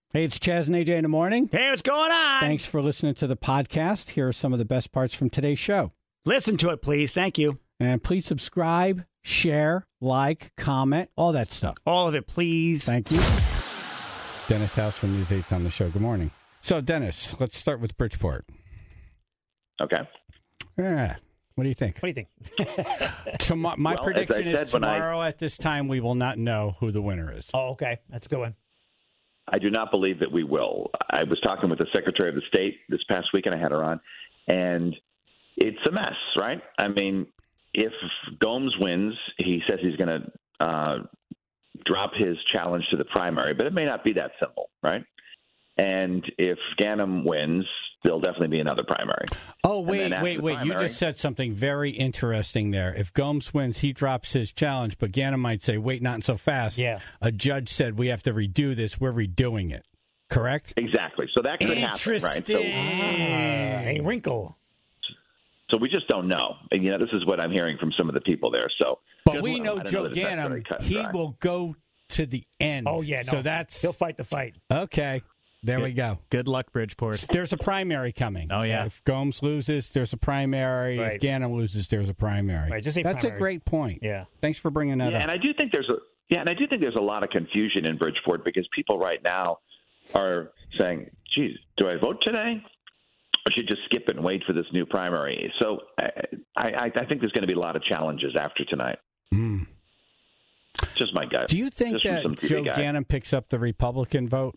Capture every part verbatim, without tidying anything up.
Hey, it's Chaz and A J in the morning. Hey, what's going on? Thanks for listening to the podcast. Here are some of the best parts from today's show. Listen to it, please. Thank you. And please subscribe, share, like, comment, all that stuff. All of it, please. Thank you. Dennis House from News eight's on the show. Good morning. So, Dennis, let's start with Bridgeport. Okay. Yeah. What do you think? What do you think? Tomo- my Well, prediction as I is said when I- tomorrow at this time we will not know who the winner is. Oh, okay. That's a good one. I do not believe that we will. I was talking with the Secretary of the State this past week, and I had her on, and it's a mess, right? I mean, if Gomes wins, he says he's going to uh, drop his challenge to the primary, but it may not be that simple, right? And if Ganim wins, there'll definitely be another primary. Oh, And wait, then after wait, the wait. You primary- just said something very interesting there. If Gomes wins, he drops his challenge, but Ganim might say, wait, not so fast. Yeah. A judge said we have to redo this. We're redoing it. Correct? Exactly. So that could happen, right? So, Ah, a wrinkle. so we just don't know. And, you know, this is what I'm hearing from some of the people there. So, But Good we luck. know I don't Joe know that it's necessarily Ganim, cut and he dry. will go to the end. Oh, yeah. No. So that's, He'll fight the fight. okay. There Good. we go. Good luck, Bridgeport. There's a primary coming. Oh, yeah. If Gomes loses, there's a primary. Right. If Ganim loses, there's a primary. Right, just say That's a primary. great point. Yeah. Thanks for bringing that yeah, up. and I do think there's a yeah, and I do think there's a lot of confusion in Bridgeport because people right now are saying, "Geez, do I vote today? I should just skip it and wait for this new primary." So I I, I think there's going to be a lot of challenges after tonight. Mm. Just my gut. Do you think Just from that some T V Joe guy. Ganim picks up the Republican vote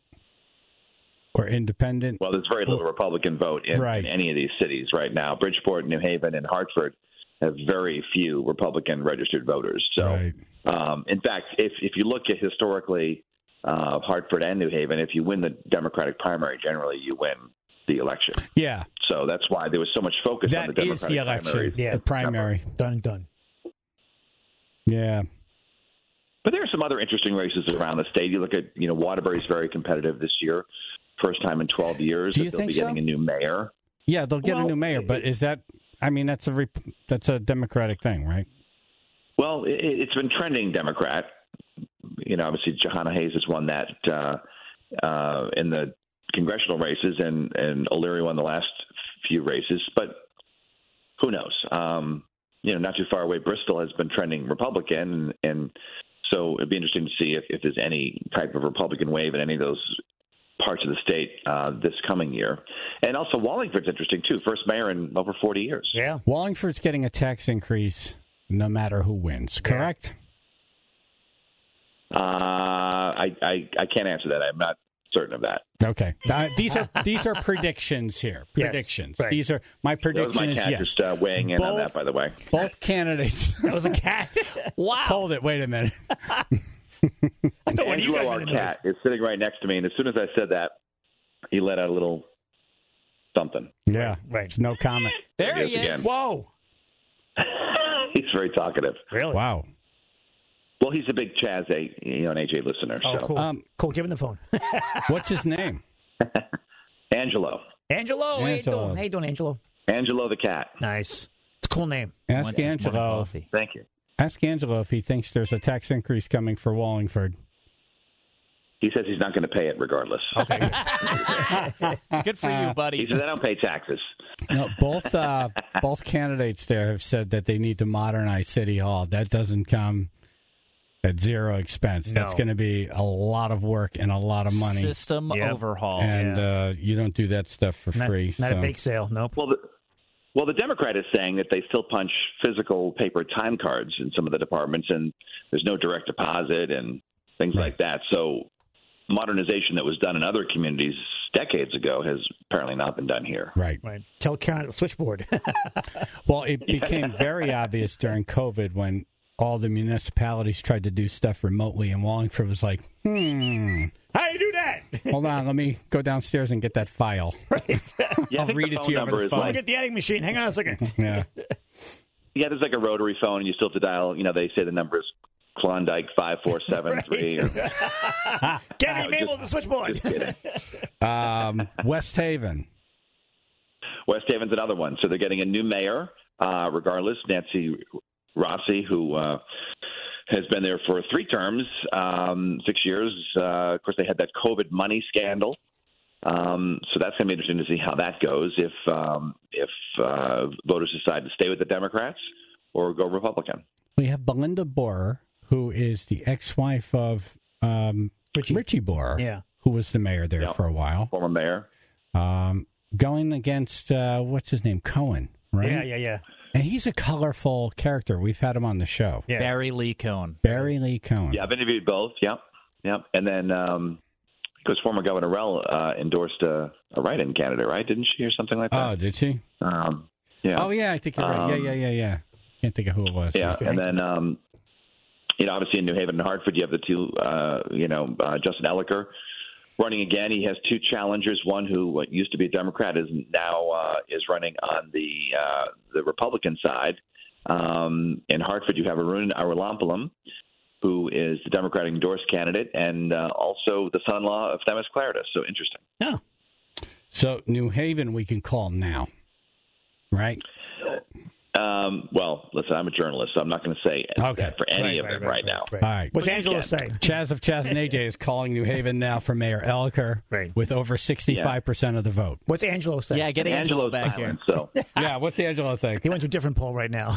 or independent? Well, there's very little Republican vote in, Right. in any of these cities right now. Bridgeport, New Haven, and Hartford have very few Republican registered voters. So, Right. um, in fact, if if you look at historically uh, Hartford and New Haven, if you win the Democratic primary, generally you win the election. Yeah, So that's why there was so much focus on that the is Democratic the election, primaries. Yeah. the primary. Done and done. Yeah. But there are some other interesting races around the state. You look at, you know, Waterbury's very competitive this year, first time in twelve years. Do you that they'll think be getting so? a new mayor. Yeah, they'll get a Well, new mayor, but it- is that, I mean, that's a rep- that's a Democratic thing, right? Well, it, it's been trending Democrat. You know, obviously, Johanna Hayes has won that uh, uh, in the congressional races, and, and O'Leary won the last few races. But who knows? Um, you know, not too far away, Bristol has been trending Republican, and, and so it'd be interesting to see if, if there's any type of Republican wave in any of those parts of the state uh, this coming year. And also, Wallingford's interesting, too. First mayor in over forty years. Yeah. Wallingford's getting a tax increase no matter who wins, correct? Uh, I, I, I can't answer that. I'm not certain of that. Okay. Uh, these are these are predictions here. Yes, Predictions. right. These are my That was prediction my is cat yes. just uh, weighing in on Both- that, by the way. Both candidates. That was a cat. Wow. Hold it. Wait a minute. I thought one of you Angelo, guys our made the cat, is sitting right next to me, and as soon as I said that, he let out a little something. Yeah. Right. There's no comment. There There he it is is. again. Whoa. He's very talkative. Really? Wow. Well, he's a big Chaz, a, you know, an A J listener. Oh, so cool. Um, cool. Give him the phone. What's his name? Angelo, Angelo. How you Angelo. doing? How you doing, Angelo? Angelo the cat. Nice. It's a cool name. Ask What's his morning Angelo. coffee? Thank you. Ask Angelo if he thinks there's a tax increase coming for Wallingford. He says he's not going to pay it regardless. Good for you, He buddy. says I don't pay taxes. No, both uh, both candidates there have said that they need to modernize City Hall. That doesn't come at zero expense. No. That's going to be a lot of work and a lot of money. System Yep. overhaul. and uh, you don't do that stuff for Not, free. not so. a bake sale. Nope. Well, the, well, the Democrat is saying that they still punch physical paper time cards in some of the departments, and there's no direct deposit and things Right. like that. So modernization that was done in other communities decades ago has apparently not been done here. Right. Right. Tell Karen at the switchboard. Well, it became very obvious during COVID when all the municipalities tried to do stuff remotely, and Wallingford was like, hmm, How you do that? hold on, let me go downstairs and get that file. Yeah, I I'll think read the it to you phone over number the is phone. Let me like- get the adding machine. Hang on a second. Yeah. Yeah, there's like a rotary phone, and you still have to dial. You know, they say the number is Klondike five four seven three. Get me No, Mabel just- at the switchboard. Just kidding. Um, West Haven. West Haven's another one. So they're getting a new mayor, uh, regardless. Nancy Rossi, who uh, has been there for three terms, um, six years. Uh, of course, they had that COVID money scandal. Um, so that's going to be interesting to see how that goes if um, if uh, voters decide to stay with the Democrats or go Republican. We have Belinda Borer, who is the ex-wife of um, Richie. Richie Borer, Yeah. who was the mayor there Yeah. for a while. Former mayor. Um, going against, uh, what's his name, Cohen, right? Yeah, yeah, yeah. And he's a colorful character. We've had him on the show. Yes. Barry Lee Cohen. Barry Lee Cohen. Yeah, I've interviewed both. Yep, yep. And then, um, because former Governor Rell uh, endorsed a, a write-in candidate, right? Didn't she, or something like that? Oh, did she? Um, yeah. Oh, yeah, I think you're right. Yeah, Um, yeah, yeah, yeah. Can't think of who it was. Yeah, and then, um, you know, obviously in New Haven and Hartford, you have the two, uh, you know, uh, Justin Elicker running again. He has two challengers. One who used to be a Democrat is now uh, is running on the uh, the Republican side. Um, in Hartford, you have Arun Arulampalam, who is the Democratic endorsed candidate, and uh, also the son-in-law of Themis Claridis. So interesting. Yeah. So New Haven, we can call now, right? Um, well, listen, I'm a journalist, so I'm not going to say Okay. that for any Right, of right, them right, right, now. right. All right. What's But you Angela can. saying? Chaz of Chaz and A J is calling New Haven now for Mayor Elicker Right. with over sixty-five percent of the vote. What's Angelo saying? Yeah, get Angelo Angelo's back silent, here. so Yeah, what's the Angelo thing? He went to a different poll right now.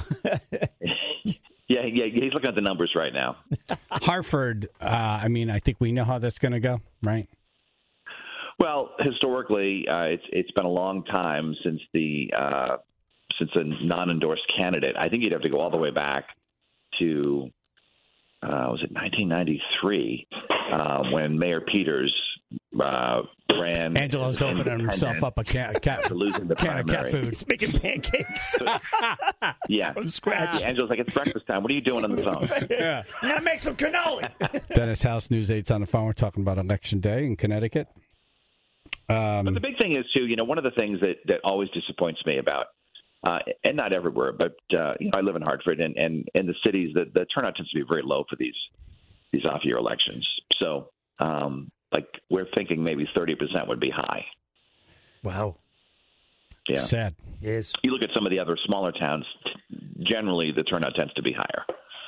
yeah, yeah, he's looking at the numbers right now. Hartford, uh, I mean, I think we know how that's going to go, right? Well, historically, uh, it's it's been a long time since the uh, since a non-endorsed candidate. I think you'd have to go all the way back to uh, was it nineteen ninety-three uh, when Mayor Peters uh, ran. Angelo's opening himself up a can, a cat, after losing the can of cat primary. food. He's making pancakes. Yeah, From scratch. Yeah, Angelo's like, it's breakfast time. What are you doing on the phone? Yeah. Now make some cannoli. Dennis House, News eight's on the phone. We're talking about Election Day in Connecticut. Um, But the big thing is, too, you know, one of the things that, that always disappoints me about, uh, and not everywhere, but, uh, you know, I live in Hartford, and, and in the cities, the, the turnout tends to be very low for these these off-year elections. So, um, like, we're thinking maybe thirty percent would be high. Wow. Yeah. Sad. Yes. You look at some of the other smaller towns, generally the turnout tends to be higher.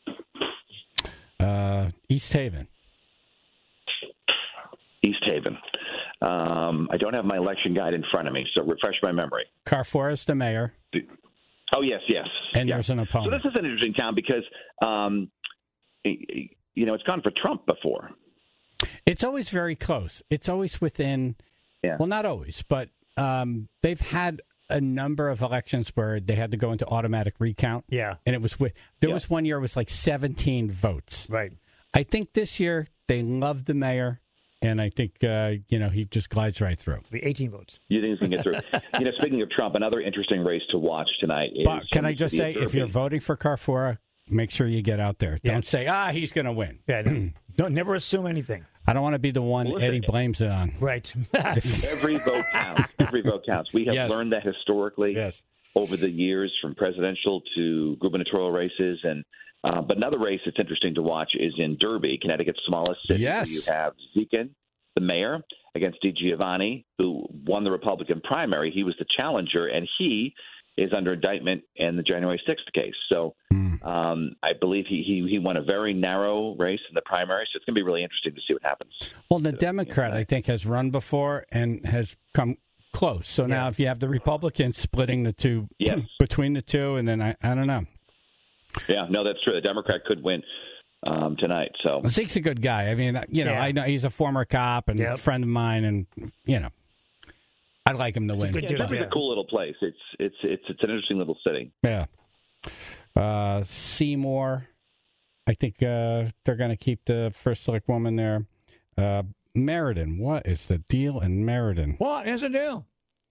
Uh, East Haven. East Haven. Um, I don't have my election guide in front of me, so refresh my memory. Carrefour is the mayor, Oh, yes, yes. and yeah. there's an So opponent. this is an interesting town because, um, you know, it's gone for Trump before. It's always very close. It's always within, Yeah. well, not always, but um, they've had a number of elections where they had to go into automatic recount. Yeah. And it was with, there Yeah. was one year it was like seventeen votes. Right. I think this year they love the mayor, and I think, uh, you know, he just glides right through. It'll be eighteen votes. You think it's going to get through? You know, speaking of Trump, another interesting race to watch tonight is. But can I in the just city say, of if you're Irving. voting for Carrefour, make sure you get out there. Yeah. Don't say, ah, he's going to win. Yeah. No, don't never assume anything. I don't want to be the one Listen, Eddie blames it on. Right. Every vote counts. Every vote counts. We have Yes. learned that historically Yes. over the years, from presidential to gubernatorial races. And uh, but another race that's interesting to watch is in Derby, Connecticut's smallest city. Yes. You have Zekin, the mayor, against DiGiovanni, who won the Republican primary. He was the challenger, and he is under indictment in the January sixth case. So Mm. um, I believe he, he he won a very narrow race in the primary. So it's going to be really interesting to see what happens. Well, the Democrat, I think, has run before and has come close. So now Yeah. if you have the Republicans splitting the two, Yes. between the two, and then I, I don't know. Yeah, no, that's true. The Democrat could win um, tonight. So Zeke's a good guy. I mean, you know, Yeah. I know he's a former cop and a Yep. friend of mine, and, you know, I'd like him to win. good yeah, dude. Derby's Yeah. a cool little place. It's it's it's it's an interesting little city. Yeah. Uh, Seymour, I think uh, they're going to keep the first select woman there. Uh, Meriden, what is the deal in Meriden? What is the deal?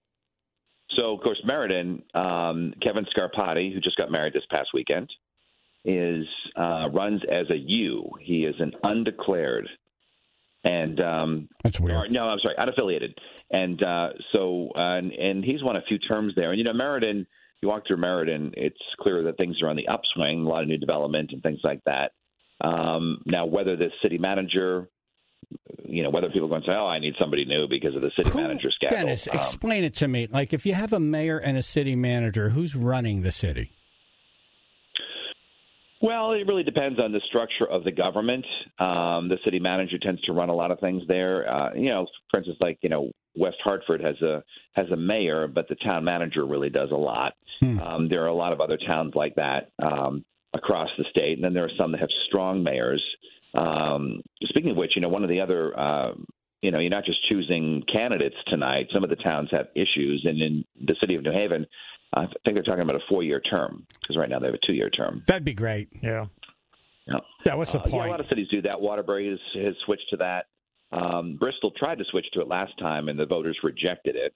So, of course, Meriden, um, Kevin Scarpati, who just got married this past weekend, is uh, runs as a U. He is an undeclared, and um, That's weird. or, no, I'm sorry, unaffiliated. And uh, so, uh, and, and he's won a few terms there. And you know, Meriden, you walk through Meriden, it's clear that things are on the upswing. A lot of new development and things like that. Um, now, whether the city manager, you know, whether people are going to say, "Oh, I need somebody new because of the city Who- manager scandal." Dennis, um, explain it to me. Like, if you have a mayor and a city manager, who's running the city? Well, it really depends on the structure of the government. Um, the city manager tends to run a lot of things there. Uh, you know, for instance, like you know, West Hartford has a has a mayor, but the town manager really does a lot. Hmm. Um, there are a lot of other towns like that um, across the state, and then there are some that have strong mayors. Um, speaking of which, you know, one of the other, uh, you know, you're not just choosing candidates tonight. Some of the towns have issues, and in the city of New Haven, I think they're talking about a four-year term because right now they have a two-year term. That'd be great. Yeah. Yeah. Yeah. What's the uh, point? Yeah, a lot of cities do that. Waterbury has, has switched to that. Um, Bristol tried to switch to it last time, and the voters rejected it.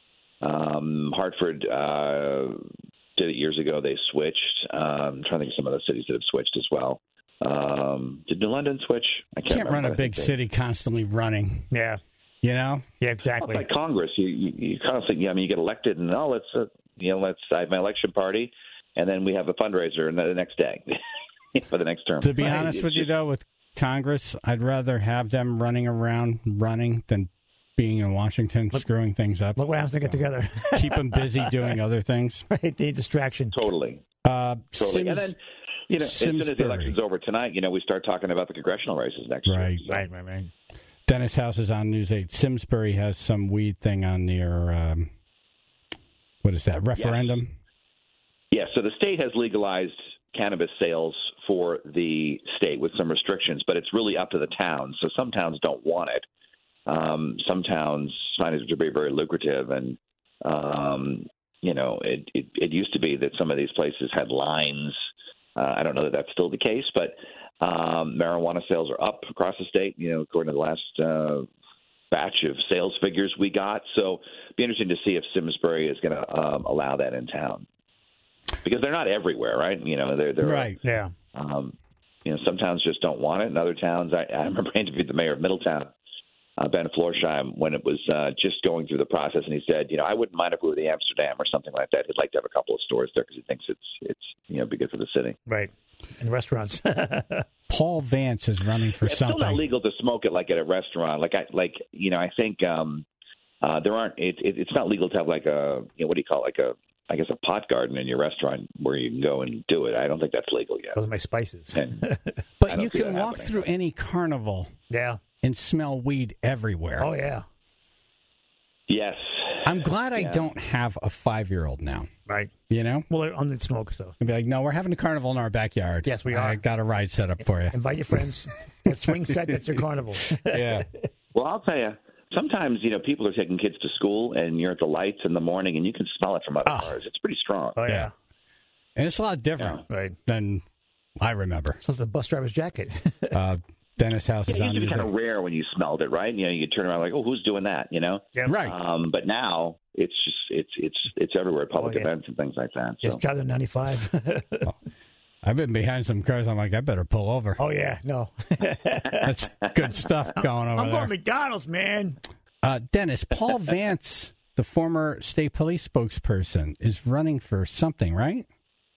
Um, Hartford uh, did it years ago. They switched. Um, I'm trying to think of some other cities that have switched as well. Um, did New London switch? I can't, can't run a big they... city constantly running. Yeah. You know? Yeah, exactly. Well, it's like Congress. You, you, you constantly, yeah, I mean, you get elected, and oh, let's, uh, you know, let's I have my election party, and then we have a fundraiser the next day for the next term. To be right? honest it's with just... you, though, with Congress, I'd rather have them running around running than being in Washington look, screwing things up. Look what happens to get together. Keep them busy doing other things. Right, they need distraction. Totally. Uh, totally. Sims, and then, you know, Simsbury. as soon as the election's over tonight, you know, we start talking about the congressional races next right. year. So. Right, right, right. Dennis House is on News eight. Simsbury has some weed thing on their, um, what is that, referendum? Yes. Yeah, so the state has legalized cannabis sales for the state with some restrictions, but it's really up to the towns. So some towns don't want it. Um, some towns find it to be very lucrative, and um, you know, it, it it used to be that some of these places had lines. Uh, I don't know that that's still the case, but um, marijuana sales are up across the state. You know, according to the last uh, batch of sales figures we got. So it'd be interesting to see if Simsbury is going to um, allow that in town, because they're not everywhere, right? You know, they're, they're right. Yeah. Um, you know, some towns just don't want it, and other towns. I, I remember I interviewed the mayor of Middletown, uh, Ben Florsheim, when it was uh, just going through the process, and he said, you know, I wouldn't mind if we were the Amsterdam or something like that. He'd like to have a couple of stores there because he thinks it's it's you know be good for the city. Right, and restaurants. Paul Vance is running for it's something. It's still not legal to smoke it like at a restaurant. Like I like you know I think um, uh, there aren't. It, it, it's not legal to have like a you know what do you call it? like a I guess a pot garden in your restaurant where you can go and do it. I don't think that's legal yet. Those are my spices. And but you can walk through any carnival. Yeah. And smell weed everywhere. Oh, yeah. Yes. I'm glad I yeah. don't have a five-year-old now. Right. You know? Well, they're on the smoke, so. I'd be like, no, we're having a carnival in our backyard. Yes, we are. I got a ride set up for you. Invite your friends. That swing set, that's your carnival. Yeah. Well, I'll tell you, sometimes, you know, people are taking kids to school, and you're at the lights in the morning, and you can smell it from other oh. cars. It's pretty strong. Oh, yeah. yeah. And it's a lot different yeah. right. than I remember. It's the bus driver's jacket. uh, Dennis House yeah, is it on. used to be kind music. of rare when you smelled it, right? You know, you turn around like, oh, who's doing that? You know, yeah, right. Um, but now it's just it's it's it's everywhere, at public oh, yeah. events and things like that. Just so. driving ninety-five. oh, I've been behind some cars. I'm like, I better pull over. Oh yeah, no, that's good stuff going over I'm there. going McDonald's, man. Uh, Dennis, Paul Vance, the former state police spokesperson, is running for something, right?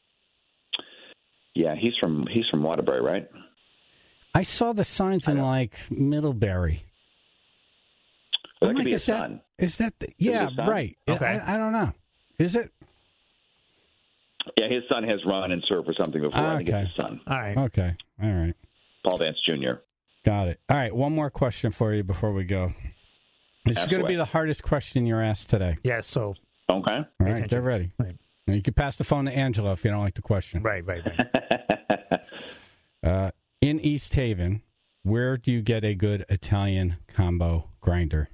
Yeah, he's from he's from Waterbury, right? I saw the signs in like Middlebury. Well, that I'm could like, be is his that, son. Is that the, yeah, right? Okay. I, I don't know. Is it? Yeah, his son has run and served for something before. Ah, I think okay. it's his son. All right. Okay. All right. Paul Vance Junior Got it. All right. One more question for you before we go. This Ask is going to away. be the hardest question you're asked today. Yeah. So. Okay. All right. attention. Get ready. Right. Now you can pass the phone to Angela if you don't like the question. Right. Right. Right. uh, in East Haven, where do you get a good Italian combo grinder?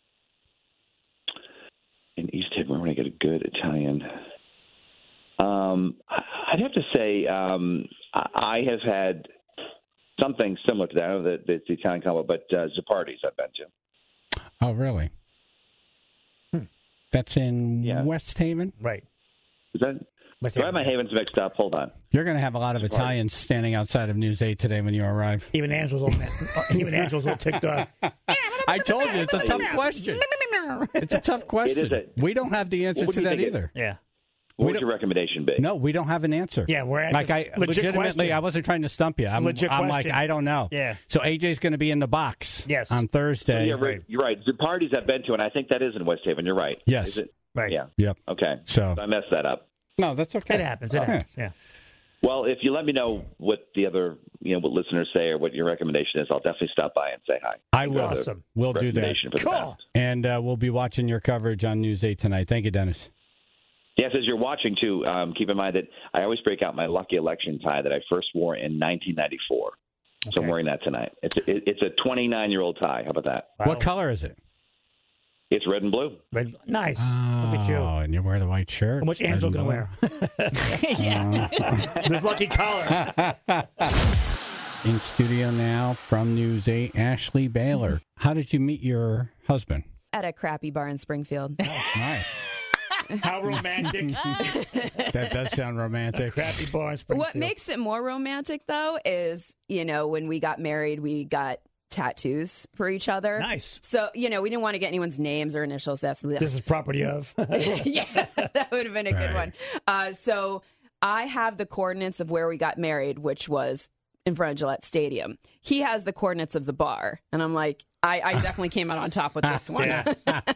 In East Haven, where do I get a good Italian? Um, I'd have to say um, I have had something similar to that. I know that it's the Italian combo, but uh, Zappardi's I've been to. Oh, really? Hmm. That's in Yeah. West Haven? Right. Is that? West Do I have Haven. my Havens mixed up? Hold on. You're going to have a lot of Italians standing outside of News eight today when you arrive. Even Angela's all, even Angela's all ticked off. I told you, it's a tough question. It's a tough question. It is a- we don't have the answer What to do you that think it- either. Yeah. What We would your recommendation be? No, we don't have an answer. Yeah, we're at like I legit legitimately, question. I wasn't trying to stump you. I'm, Legit I'm like, question. I don't know. Yeah. So A J's going to be in the box. Yes. On Thursday. Yeah, right. You're right. Zappardi's I've been to, and I think that is in West Haven. You're right. Yes. Is it? Right. Yeah. Yep. Okay. So I messed that up. no, that's okay. It happens. It Oh, happens. Yeah. Well, if you let me know what the other, you know, what listeners say or what your recommendation is, I'll definitely stop by and say hi. I will. Awesome. We'll do that. Recommendation for the Cool. best. And uh, we'll be watching your coverage on News eight tonight. Thank you, Dennis. Yes, as you're watching, too, um, keep in mind that I always break out my lucky election tie that I first wore in nineteen ninety-four. So Okay. I'm wearing that tonight. It's a, it, it's a twenty-nine-year-old tie. How about that? Wow. What color is it? It's red and blue. Red- Nice. Oh, Look at you. and you wear the white shirt. How much Angela Red and going to blue. wear? This lucky collar. In studio now from News eight, Ashley Baylor. How did you meet your husband? At a crappy bar in Springfield. Nice. How romantic. That does sound romantic. Crappy bar in Springfield. What makes it more romantic, though, is, you know, when we got married, we got tattoos for each other. Nice. So, you know, we didn't want to get anyone's names or initials. That's This is property of. yeah, that would have been a good Right. one. Uh, so I have the coordinates of where we got married, which was in front of Gillette Stadium. He has the coordinates of the bar. And I'm like, I, I definitely came out on top with this one. Yeah.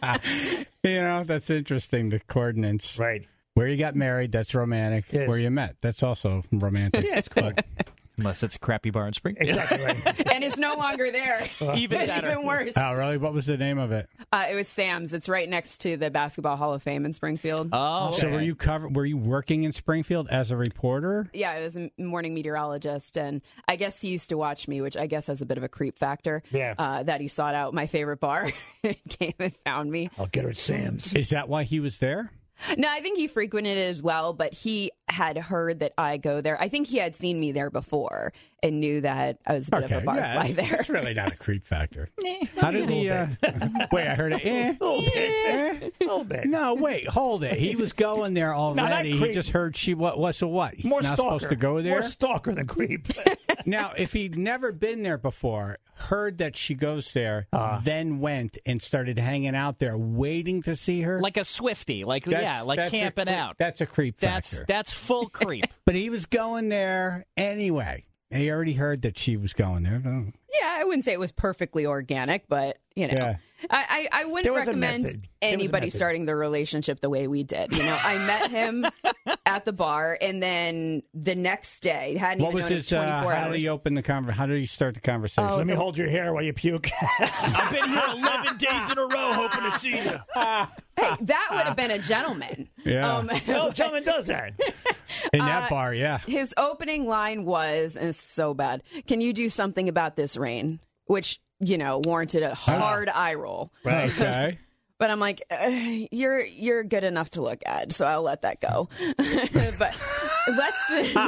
You know, that's interesting. The coordinates. Right. Where you got married, that's romantic. Yes. Where you met, that's also romantic. Yeah, it's cool. Unless it's a crappy bar in Springfield. Exactly right. And it's no longer there. Even better. Even worse. Oh, really? What was the name of it? Uh, it was Sam's. It's right next to the Basketball Hall of Fame in Springfield. Oh, So okay. were you cover? Were you working in Springfield as a reporter? Yeah, I was a morning meteorologist, and I guess he used to watch me, which I guess has a bit of a creep factor. Yeah. Uh, that he sought out my favorite bar, came and found me. I'll get her at Sam's. Is that why he was there? No, I think he frequented it as well, but he had heard that I go there. I think he had seen me there before and knew that I was a bit of a barfly yeah, it's, there. it's really not a creep factor. How did he? Uh, wait, I heard it. Eh, A little bit. A little bit. no, wait, hold it. He was going there already. He creep. just heard she. What? What? So what? He's More not stalker. supposed to go there. More stalker than creep. Now, if he'd never been there before, heard that she goes there, Uh. then went and started hanging out there, waiting to see her. Like a Swiftie. Like, That's- yeah, like that's a camping creep- out. That's a creep That's factor. that's full creep. But he was going there anyway. And he already heard that she was going there. Yeah, I wouldn't say it was perfectly organic, but, you know. Yeah. I, I, I wouldn't There was a recommend method. There was a anybody method. starting their relationship the way we did. You know, I met him at the bar, and then the next day, hadn't What even was known it his? Uh, twenty-four how hours. did he open the conver- How did he start the conversation? Let me hold your hair while you puke. I've been here eleven days in a row hoping to see you. Hey, that would have been a gentleman. Yeah. Um, well, gentleman does that. In that uh, bar, yeah. his opening line was, and it's so bad, "Can you do something about this rain?" Which, you know, warranted a hard eye roll. Right. Okay. But I'm like, uh, you're you're good enough to look at, so I'll let that go. But less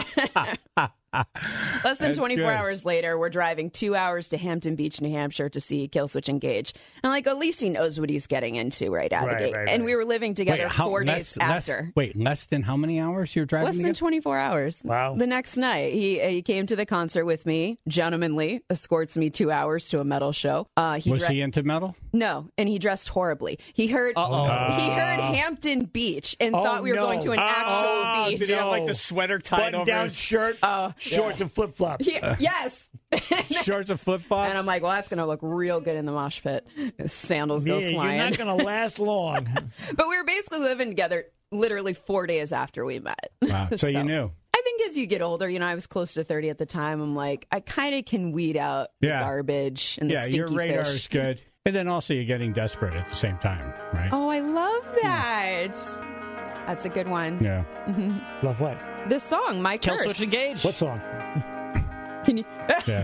than less than That's twenty-four good. hours later, we're driving two hours to Hampton Beach, New Hampshire, to see Killswitch Engage. And I'm like, at least he knows what he's getting into right out of Right, the gate. right, and right. we were living together how- four less- days less- after. Wait, less than how many hours you're driving? Less than together? twenty-four hours. Wow. The next night, he uh, he came to the concert with me, gentlemanly, escorts me two hours to a metal show. Uh, he Was dre- he into metal? No, and he dressed horribly. He heard Uh-oh. he heard Hampton Beach and Oh, thought we were no. going to an actual Oh, beach. did he have like the No. sweater tied Button over down his shirt, shorts, and flip flops. He- yes. shorts and flip flops? And I'm like, well, that's going to look real good in the mosh pit. Sandals go Yeah, you're flying. not going to last long. But we were basically living together literally four days after we met. Wow, so you knew. I think as you get older, you know, I was close to thirty at the time. I'm like, I kind of can weed out Yeah. the garbage and the Yeah, stinky your radar fish. is good. And then also you're getting desperate at the same time, right? Oh, I love that. That's a good one. Yeah. Love what? This song, My Curse. Killswitch Engage. What song? Can you? Yeah.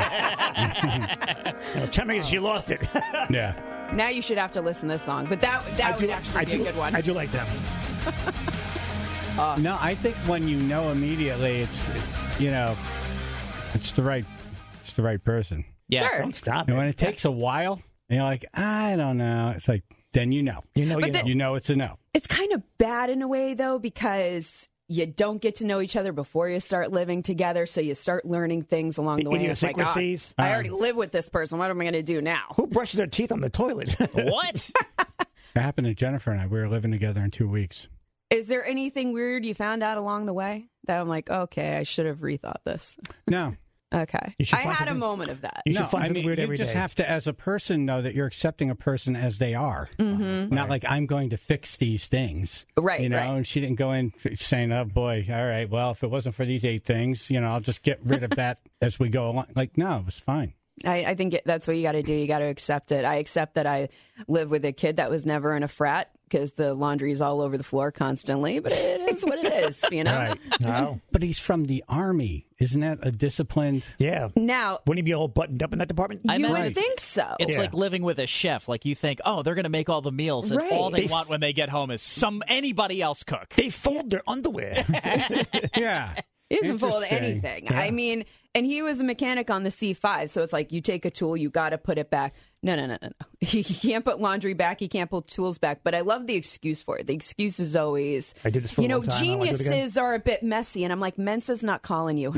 Uh, Tell me you lost it. Yeah. Now you should have to listen to this song. But that that I would do, actually I be do, a good one. I do like that one. No, I think when you know immediately, it's, it's you know, it's the right, it's the right person. Yeah. Sure. Don't stop And it. when it takes a while, and you're like, I don't know, it's like then you know, You know, But you the- know. you know it's a no. It's kind of bad in a way, though, because you don't get to know each other before you start living together. So you start learning things along the, The way. and it's like, ah, idiosyncrasies. I already live with this person. What am I going to do now? Who brushes their teeth on the toilet? What? It happened to Jennifer and I. We were living together in two weeks. Is there anything weird you found out along the way that I'm like, okay, I should have rethought this? No, Okay. You should I find had a something- moment of that. You should No, find I something mean, weird you every just day. have to, as a person, know that you're accepting a person as they are. Mm-hmm. Not like I'm going to fix these things. Right, You know, right. and she didn't go in saying, oh, boy, all right, well, if it wasn't for these eight things, you know, I'll just get rid of that as we go along. Like, no, it was fine. I, I think it, that's what you got to do. You got to accept it. I accept that I live with a kid that was never in a frat because the laundry is all over the floor constantly, but it is what it is, you know? Right. No. But he's from the Army. Isn't that a disciplined? Yeah. Now, Wouldn't he be all buttoned up in that department? I you meant would it's- think so. It's Yeah. like living with a chef. Like you think, oh, they're going to make all the meals, and Right. all they They- want when they get home is some anybody else cook. They fold their underwear. Yeah. He isn't full of Interesting. anything. I mean, and he was a mechanic on the C five, so it's like you take a tool, you got to put it back. No, no, no, no, no. He can't put laundry back. He can't put tools back. But I love the excuse for it. The excuse is always, I did this for a you know, long time. I wanna do it again. geniuses are a bit messy. And I'm like, Mensa's not calling you,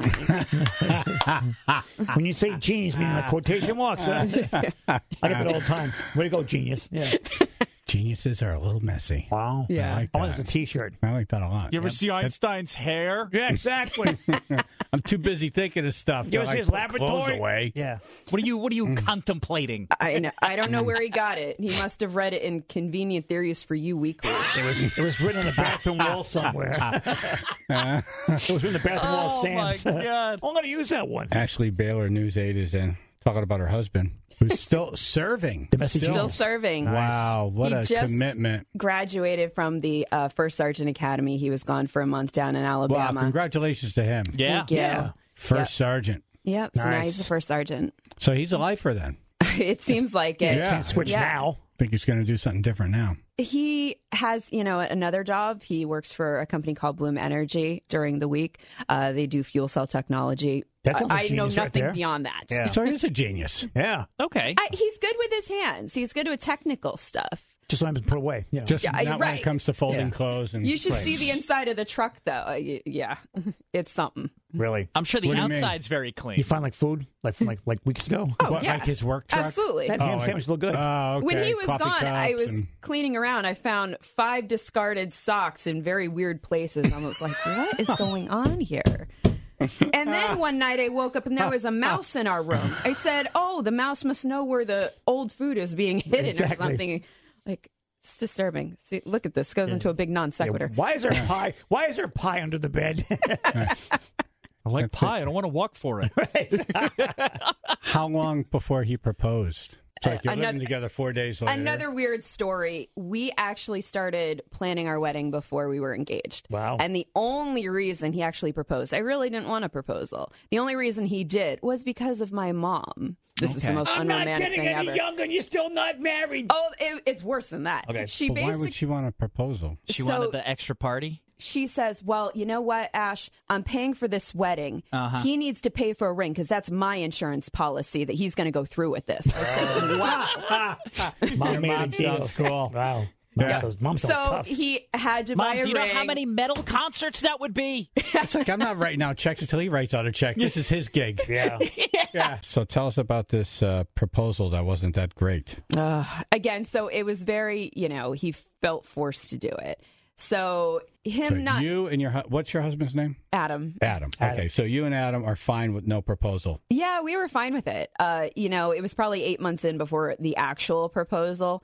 honey. When you say genius, meaning like quotation marks. Huh? I get that all the time. Way to go, genius. Yeah. Geniuses are a little messy. Wow. Yeah. I like I want that. this a T-shirt. I like that a lot. You ever Yep. see Einstein's hair? Yeah, exactly. I'm too busy thinking of stuff. You to, ever like, see his put laboratory? clothes away. Yeah. What are you What are you Mm. contemplating? I know. I don't know where he got it. He must have read it in Convenient Theories for You Weekly. It was it was written on the bathroom wall somewhere. It was written on the bathroom wall of Oh my Sam's. God! I'm going to use that one. Ashley Baylor, News eight, is in talking about her husband, who's still serving. Domestic Still Jones. serving. Wow, what He a just commitment. Graduated from the uh, First Sergeant Academy. He was gone for a month down in Wow, Alabama. congratulations to him. Yeah, Thank you. Yeah. First Yep. sergeant. Yep. So now Nice. he's a first sergeant. So he's a lifer then. It seems like it. Yeah. Can't switch Yeah. now. I think he's going to do something different now. He has, you know, another job. He works for a company called Bloom Energy during the week. Uh, they do fuel cell technology. That sounds like I know genius right nothing there. beyond that. Yeah. So he's a genius. Yeah. Okay. I, he's good with his hands. He's good with technical stuff. Just let him put away. You know. Just Yeah, not when right. it comes to folding Yeah. clothes. And You should Right. see the inside of the truck, though. Uh, y- yeah, it's something. really. I'm sure the What do you mean? outside's very You clean. find like food like from like like weeks ago. Oh, What, yeah. like his work truck? Absolutely. That ham sandwich looked good. Oh, okay. When he was Coffee gone, I cups was and- cleaning around. I found five discarded socks in very weird places. I was like, what is going on here? And then one night I woke up and there was a mouse in our room. I said, oh, the mouse must know where the old food is being hidden Exactly. or something. Like, it's disturbing. See, look at this. Goes into a big non Yeah, sequitur. why is there pie? Why is there pie under the bed? I like That's pie. I don't want to walk for it. How long before he proposed? It's like you're Another- living together four days later. Another weird story. We actually started planning our wedding before we were engaged. Wow. And the only reason he actually proposed, I really didn't want a proposal. The only reason he did was because of my mom. This is the Okay. most I'm not unromantic getting thing any ever. younger and you're still not married. Oh, it, it's worse than that. Okay. She But why basically would she want a proposal? She So- wanted the extra party. she says, well, you know what, Ash? I'm paying for this wedding. Uh-huh. He needs to pay for a ring because that's my insurance policy that he's going to go through with this. I said, wow. Mom made a mom deal. sounds cool. Wow. Mom Yeah. sounds, mom sounds So tough. he had to Mom, buy a do you know ring. how many metal concerts that would be? It's like I'm not writing out checks until he writes out a check. This is his gig. yeah. Yeah. So tell us about this uh, proposal that wasn't that great. Uh, again, so it was very, you know, he felt forced to do it. So him So not you and your hu- what's your husband's name? Adam. Adam. Adam. Okay, so you and Adam are fine with no proposal. Yeah, we were fine with it. Uh, you know, it was probably eight months in before the actual proposal.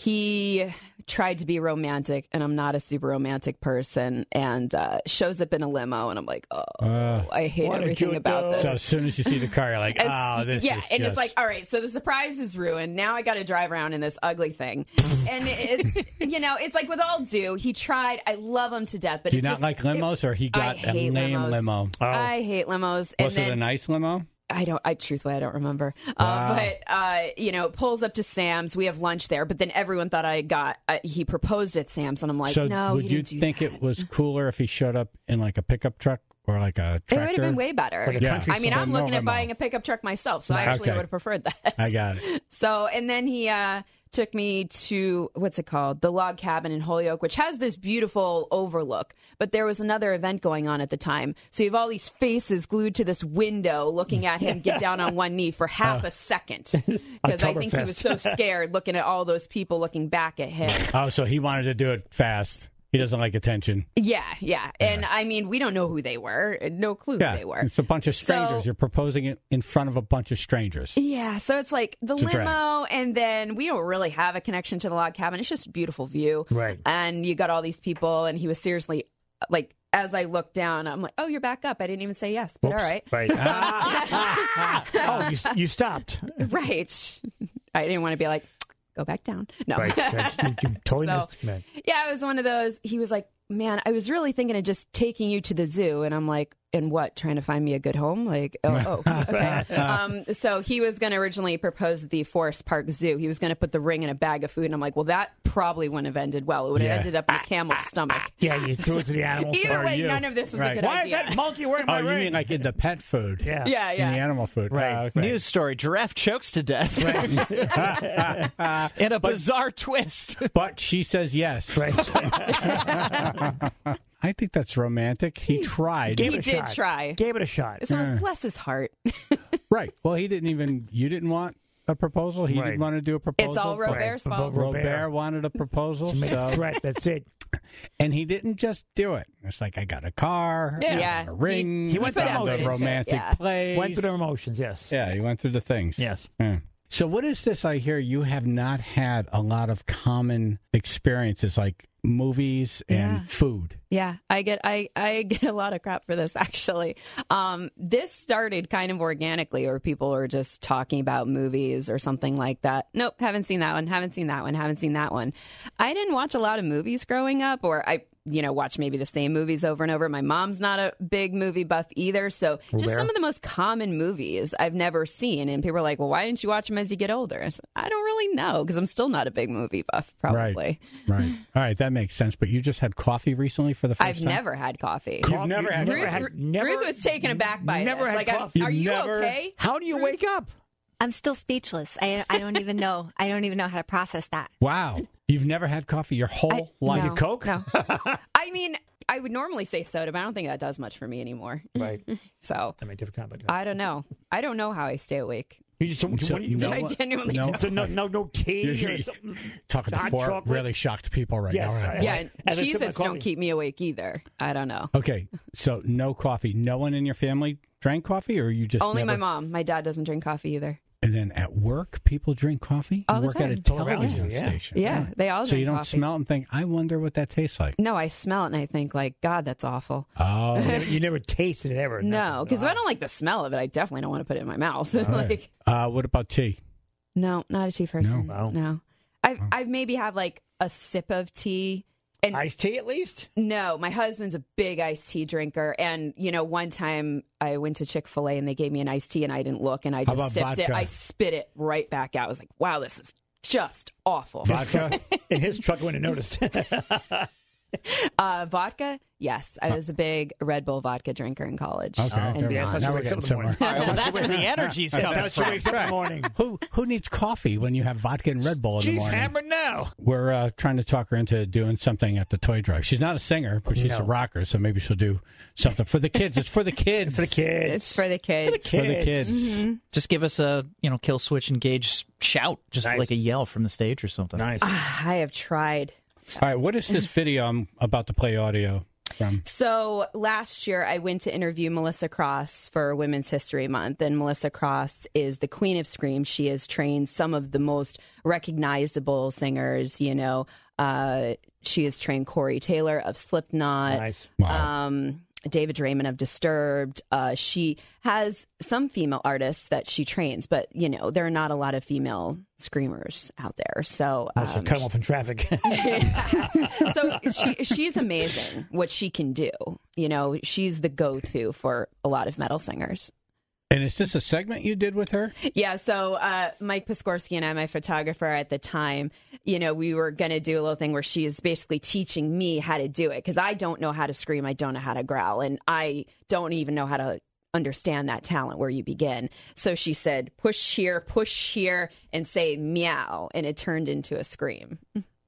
He tried to be romantic, and I'm not a super romantic person, and uh, shows up in a limo, and I'm like, oh, Uh, I hate what did everything you about do? this. So as soon as you see the car, you're like, As- oh, this yeah, is and just... it's like, all right, so the surprise is ruined. Now I got to drive around in this ugly thing, and it, you know, it's like with all due, he tried. I love him to death, but Do you it not just, like limos, or he I got a hate lame limos. limo? Oh. I hate limos, and Was then it a nice limo? I don't. I truthfully, I don't remember. Wow. Uh, but uh, you know, pulls up to Sam's. We have lunch there, but then everyone thought I got. Uh, he proposed at Sam's, and I'm like, so no. would he you didn't do think that. it was cooler if he showed up in like a pickup truck or like a It tractor? would have been way better. Like a Yeah. country I mean, song. I'm no looking at limo. buying a pickup truck myself, so I actually Okay. would have preferred that. I got it. So, and then he uh, took me to, what's it called? The Log Cabin in Holyoke, which has this beautiful overlook. But there was another event going on at the time. So you have all these faces glued to this window looking at him get down on one knee for half a second. Because I think he was so scared looking at all those people looking back at him. Oh, so he wanted to do it fast. He doesn't like attention. Yeah, yeah. And I mean, we don't know who they were. No clue Yeah, who they were. it's a bunch of strangers. So- You're proposing it in front of a bunch of strangers. Yeah, so it's like the It's a drag. limo, and then we don't really have a connection to the log cabin. It's just a beautiful view. Right. And you got all these people, and he was seriously, like, as I looked down, I'm like, oh, you're back up. I didn't even say yes, but Oops. all right. Right. oh, you, you stopped. Right. I didn't want to be like, go back down. No. Right. right. You, you totally So- missed, man. Yeah, it was one of those. He was like, man, I was really thinking of just taking you to the zoo. And I'm like, and what, trying to find me a good home? Like, oh, oh okay. um, so he was going to originally propose at the Forest Park Zoo. He was going to put the ring in a bag of food. And I'm like, well, that probably wouldn't have ended well. It would have Yeah. ended up in a camel's stomach. Yeah, you threw it to the animals. Either Or way, you. none of this was Right. a good Why idea. is that monkey wearing Oh, my you ring? mean like in the pet food? Yeah. Yeah, In yeah. the animal food. Right. Ah, okay. News story: giraffe chokes to death. In a bizarre twist. But she says yes. Right. I think that's romantic. He tried. Gave He it a did shot. try. Gave it a shot. So it was bless his heart. Right. Well, he didn't even, you didn't want a proposal? He Right. didn't want to do a proposal? It's all Robert's Right. fault. Robert. Robert wanted a proposal. To make so- a threat. That's it. And he didn't just do it. It's like, I got a car, Yeah. I Yeah. got a ring, He- he went I through found emotions. a romantic Yeah. place. Went through their emotions, yes. Yeah, he went through the things. Yes. Yeah. So what is this I hear you have not had a lot of common experiences like movies and Yeah. food? Yeah, I get I, I get a lot of crap for this actually. Um, this started kind of organically, or people were just talking about movies or something like that. Nope, haven't seen that one. Haven't seen that one. Haven't seen that one. I didn't watch a lot of movies growing up, or I you know watch maybe the same movies over and over. My mom's not a big movie buff either, so just Rare. some of the most common movies I've never seen. And people are like, "Well, why didn't you watch them as you get older?" I, said, I don't really know because I'm still not a big movie buff. Probably. Right. Right. All right, that makes sense. But you just had coffee recently for the first I've time? never had coffee. You've never had never Ruth, had- Ruth never- was taken aback by never this. had Like, I'm- coffee. are You've you never- okay? How do you wake up? I'm still speechless. I I don't even know. I don't even know how to process that. Wow. You've never had coffee your whole I- life? no, Coke? No. I mean, I would normally say soda, but I don't think that does much for me anymore. Right. So I mean, different kind, but I don't know. I don't know how I stay awake. you just don't. So what do you you know I what? genuinely No. don't. So no, no, no tea You're- or something. Talking to Hot four chocolate? really shocked people right Yes, now. I- Right? Yeah, and As I sip my Cheez-Its don't coffee. keep me awake either. I don't know. Okay, so no coffee. No one in your family drank coffee, or you just Only never... my mom. My dad doesn't drink coffee either. And then at work, people drink coffee. All You the work at a time. All around television you, yeah. station. Yeah, they all So drink you don't coffee. smell it and think, I wonder what that tastes like. No, I smell it and I think, like, God, that's awful. Oh, You never, you never tasted it ever. No, because if Wow. I don't like the smell of it, I definitely don't want to put it in my mouth. like, uh, what about tea? no, not a tea person. No? Wow. No. I've, I've maybe had like a sip of tea. And Iced tea at least? no, my husband's a big iced tea drinker. And, you know, one time I went to Chick-fil-A and they gave me an iced tea and I didn't look and I How just about sipped it. vodka? I spit it right back out. I was like, wow, this is just awful. Vodka? In his truck, I wouldn't have noticed. Uh, vodka? Yes. I was a big Red Bull vodka drinker in college. Okay. and there we yeah, go. that's Now how we're she getting wakes up in the somewhere. morning. Well, that's where the energy's coming That's how from. she wakes up in the morning. Who who needs coffee when you have vodka and Red Bull in the She's morning? hammered now. We're uh, trying to talk her into doing something at the toy drive. She's not a singer, but she's No. a rocker, so maybe she'll do something for the kids. It's for the kids. For the kids. It's for the kids. For the kids. Just give us a you know kill switch engage shout, just Nice. like a yell from the stage or something. Nice. I have tried. All right, what is this video I'm about to play audio from? So last year, I went to interview Melissa Cross for Women's History Month, and Melissa Cross is the queen of scream. She has trained some of the most recognizable singers. You know, uh, she has trained Corey Taylor of Slipknot, Nice. Wow. um, David Draymond of Disturbed. Uh, she has some female artists that she trains, but you know, there are not a lot of female screamers out there. So, Unless you um, cut him off in traffic. so she she's amazing what she can do. You know, she's the go-to for a lot of metal singers. And is this a segment you did with her? Yeah, so uh, Mike Piskorski and I, my photographer at the time, you know, we were going to do a little thing where she is basically teaching me how to do it because I don't know how to scream, I don't know how to growl, and I don't even know how to understand that talent where you begin. So she said, push here, push here, and say meow, and it turned into a scream.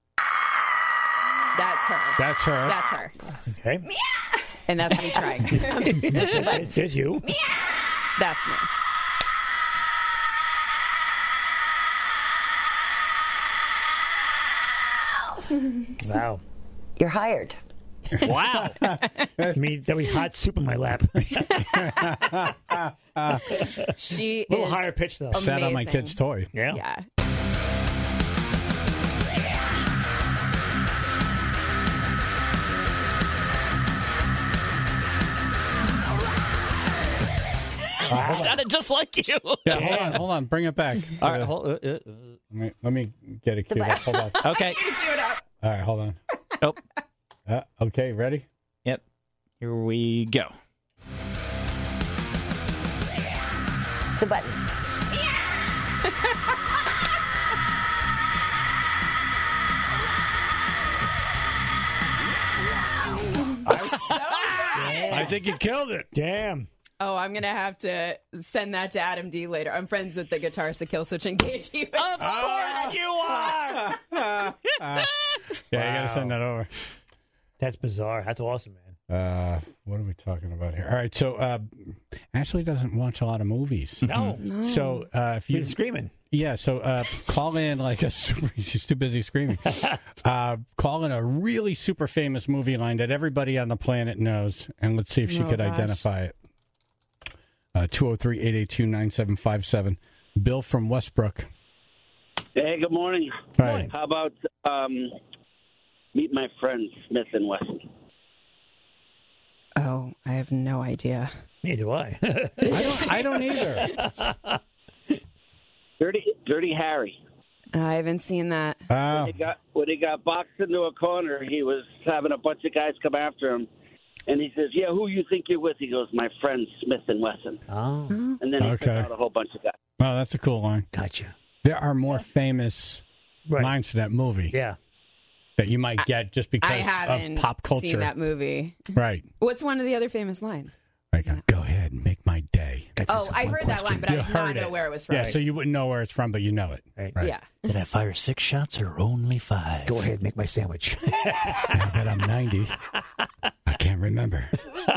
That's her. That's her. That's her. Yes. Okay. And that's me trying. There's, there's you. That's me. Wow. You're hired. Wow. I mean, there'll be hot soup in my lap. She A little is higher pitch, though. Sat on my amazing. kid's toy. Yeah. Yeah. Sounded just like you. Yeah, hold on, hold on. Bring it back. All right, Uh, hold, uh, uh, uh, let, me, let me get it queued up. Hold on. okay. All right, hold on. Oh, Uh, okay, ready? yep. Here we go. The button. I think you killed it. Damn. Oh, I'm gonna have to send that to Adam D later. I'm friends with the guitarist of Killswitch Engage. He was- Of course you are. Yeah, you got to send that over. That's bizarre. That's awesome, man. Uh, what are we talking about here? All right, so uh, Ashley doesn't watch a lot of movies. No. So uh, if you He's screaming. Yeah, so uh, call in like a super, she's too busy screaming. Uh, call in a really super famous movie line that everybody on the planet knows, and let's see if she Oh, could gosh. identify it. Uh, two oh three, eight eight two, nine seven five seven. Bill from Westbrook. Hey, good morning. Hi. How about um, Meet My Friends, Smith and Wesson? Oh, I have no idea. Neither do I. I don't, I don't either. Dirty, Dirty Harry. I haven't seen that. Uh, He got when he got boxed into a corner. He was having a bunch of guys come after him, and he says, "Yeah, who you think you're with?" He goes, "My friend Smith and Wesson." Oh, And then he Okay. took out a whole bunch of guys. well, that's a cool line. gotcha. There are more famous Right. lines to that movie Yeah. that you might get just because I haven't of pop culture. seen that movie. Right. What's one of the other famous lines? Like, go ahead and make my day. Got Oh, yourself I one heard that question. line, but I You did not heard know it. where it was from. Yeah, so you wouldn't know where it's from, but you know it. Right. Right. Yeah. Did I fire six shots or only five? Go ahead, make my sandwich. Now that I'm ninety, I can't remember.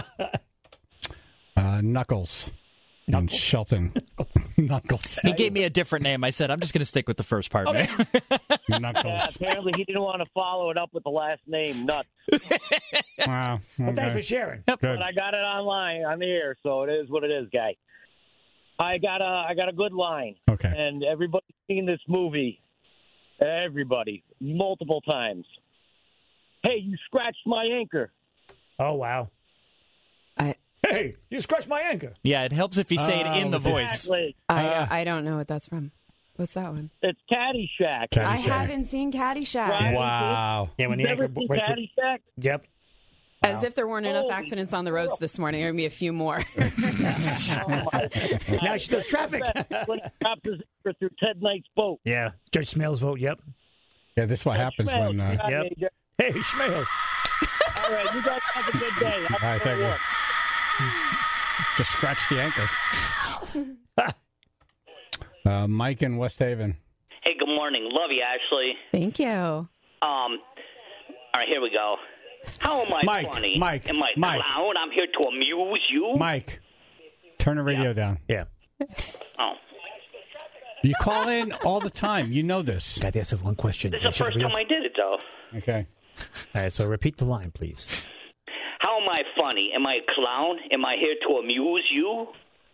Uh, Knuckles. In Shelton. Knuckles. He gave me a different name. I said, I'm just going to stick with the first part, man. Knuckles. Apparently, he didn't want to follow it up with the last name, Nuts. Wow. Well, thanks for Okay. sharing. Good. But I got it online on the air, so it is what it is, guy. I got a, I got a good line, Okay. and everybody's seen this movie. Everybody, multiple times. Hey, you scratched my anchor. Oh, wow. I Hey, you scratched my anchor. Yeah, it helps if you say it Oh, in the with the- voice. Exactly. I, Uh, I don't know what that's from. What's that one? It's Caddyshack. Caddyshack. I haven't seen Caddyshack. Right. Wow. Yeah, when the You've anchor. never seen went to- Caddyshack? Yep. As if there weren't enough Holy accidents on the roads this morning. There would be a few more. Oh, my God. Now she does traffic. When he dropped his anchor through Ted Knight's boat. Yeah. Judge Smales vote. Yep. Yeah, this is what happens Schmelz, when. Uh, you got Yep. me, Jeff. Hey, Schmales. All right, you guys have a good day. Have All right, a thank good you. work. just scratch the anchor. uh, Mike in West Haven. Hey, good morning. Love you, Ashley. Thank you. Um, all right, here we go. How am I Mike, funny? Mike, Am I Mike. clown? I'm here to amuse you. Mike, turn the radio down. Yeah. Oh, You call in all the time. You know this. Got to ask one question. this is the first time I did it, though. Okay. All right, so repeat the line, please. How am I funny? Am I a clown? Am I here to amuse you?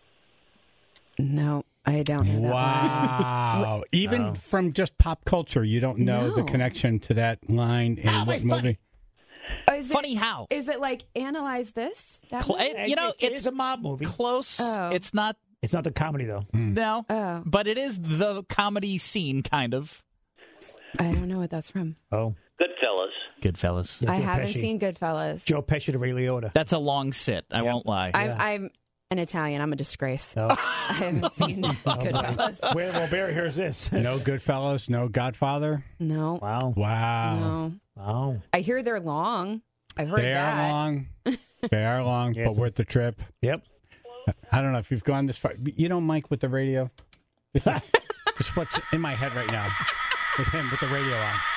No, I don't know that one. Wow. Even from just pop culture, you don't know the No. connection to that line in what movie? Oh, is Funny it, how? Is it like Analyze This? That Cl- movie? it- you know, it it's is a mob movie. close. Oh. It's not, It's not the comedy though. no, Oh. but it is the comedy scene, kind of. I don't know what that's from. Oh, Goodfellas. Goodfellas. Yeah, I Joe haven't Pesci. seen Goodfellas. Joe Pesci to Ray Liotta. That's a long sit. I won't lie. I'm, Yeah. I'm an Italian. I'm a disgrace. No. I haven't seen Goodfellas. Where Robert hears this? No Goodfellas, no Godfather. No. Wow. Wow. No. Wow. I hear they're long. I've heard They that. are long. They are long, Yeah, but so- worth the trip. Yep. I don't know if you've gone this far. You know, Mike with the radio. This is, this is what's in my head right now with him with the radio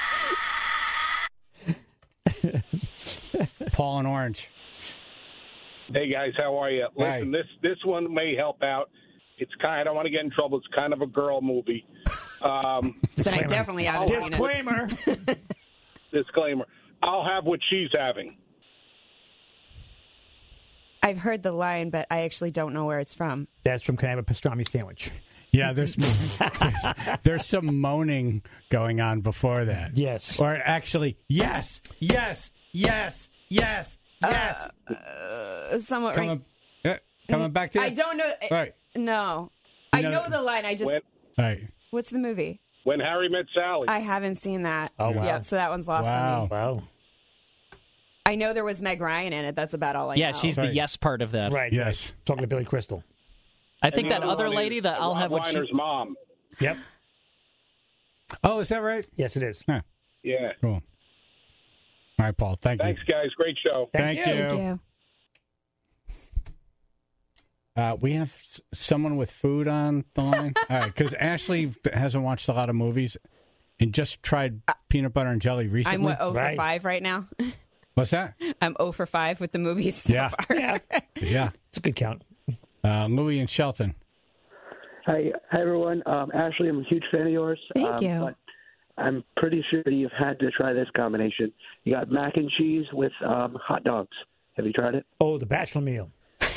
on. Paul and Orange. Hey guys, how are you? Hi. Listen, this this one may help out. It's kind. I don't want to get in trouble. It's kind of a girl movie. Um, Then I definitely haven't seen it. Disclaimer. disclaimer. Uh, I'll have what she's having. I've heard the line, but I actually don't know where it's from. That's from Can I Have a Pastrami Sandwich? Yeah, there's, there's there's some moaning going on before that. Yes. Or actually, yes, yes, yes, yes, yes. Uh, uh, somewhat right. Coming, yeah, coming back to you. I don't know. Right. No. You I know- know the line. I just. When, Right. What's the movie? when Harry Met Sally. I haven't seen that. Oh, wow. Yep, so that one's lost Wow. on me. Wow. I know there was Meg Ryan in it. That's about all I Yeah, know. she's the yes part of that. Right. Yes. Right. Talking to Billy Crystal. I think And the that other one lady is that I'll Rob have what she... Reiner's mom. Yep. Oh, is that right? Yes, it is. Huh. Yeah. Cool. All right, Paul. Thank Thanks, you. guys. Great show. Thank, Thank you. you. Thank you. Uh, we have s- someone with food on the line. All right, because Ashley hasn't watched a lot of movies and just tried peanut butter and jelly recently. I'm what, oh Right. for five right now? What's that? I'm oh for five with the movies so Yeah. far. Yeah. Yeah. It's a good count. Uh, Louis and Shelton. Hi, hi everyone. Um, Ashley, I'm a huge fan of yours. Thank um, you. But I'm pretty sure you've had to try this combination. You got mac and cheese with um, hot dogs. Have you tried it? Oh, the bachelor meal.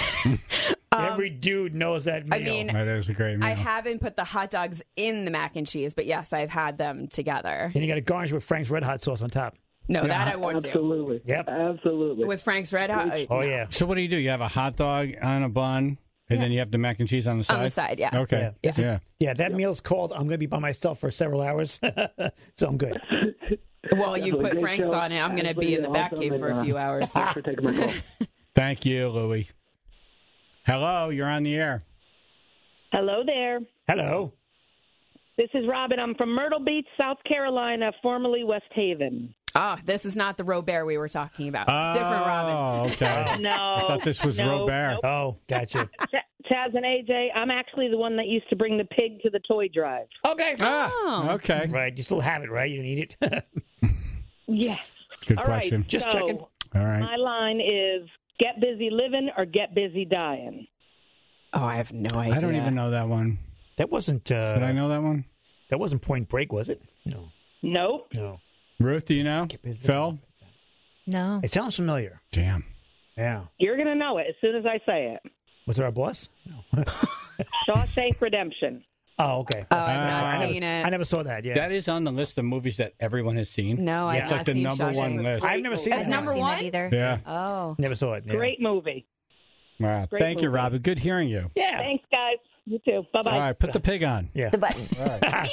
Every dude knows that meal. I mean, That is a great meal. I haven't put the hot dogs in the mac and cheese, but yes, I've had them together. and you got to garnish with Frank's Red Hot sauce on top. No, that I want to. Absolutely. Yep. Absolutely. With Frank's Red Hot. Oh, yeah. So what do you do? You have a hot dog on a bun, and then you have the mac and cheese on the side? On the side, yeah. Okay. Yeah. Yeah. Yeah, that meal's called I'm going to be by myself for several hours. So I'm good. Well, you Definitely put great Frank's show. on it. I'm going to Ashley, be in the you're back awesome, cave for and, a few uh, hours. Thanks for taking my call. Thank you, Louis. Hello, you're on the air. Hello there. Hello. This is Robin. I'm from Myrtle Beach, South Carolina, formerly West Haven. Ah, this is not the Robert we were talking about. Different Robin. Oh, okay. No. I thought this was no, Robert. nope. Oh, gotcha. Ch- Chaz and A J, I'm actually the one that used to bring the pig to the toy drive. Okay. Ah, Oh. okay. Right. You still have it, right? You don't need it. Yes. Good All question. right, Just so checking. All right. my line is get busy living or get busy dying. Oh, I have no idea. I don't even know that one. That wasn't. Uh, Did I know that one? That wasn't Point Break, was it? No. Nope. No. Ruth, do you know? busy. Phil? No. It sounds familiar. Damn. Yeah. You're going to know it as soon as I say it. Was it our boss? No. Shawshank Redemption. Oh, okay. Oh, I've Ah, not I seen it. I never saw that. Yeah. That is on the list of movies that everyone has seen. No, I've Yeah. It's not like the seen number Shawshank. one list. I've never seen As that. number Seen one? that either. Yeah. Oh. Never saw it. Yeah. Great movie. Wow. Great Thank you, movie. Robin. Good hearing you. Yeah. Thanks, guys. You too. Bye-bye. All right, put the pig on. Yeah. The button. All right.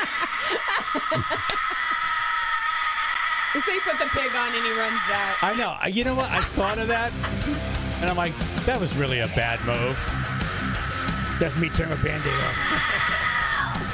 You say put the pig on and he runs that. I know. You know what? I thought of that, and I'm like, that was really a bad move. That's me tearing a Band-Aid off.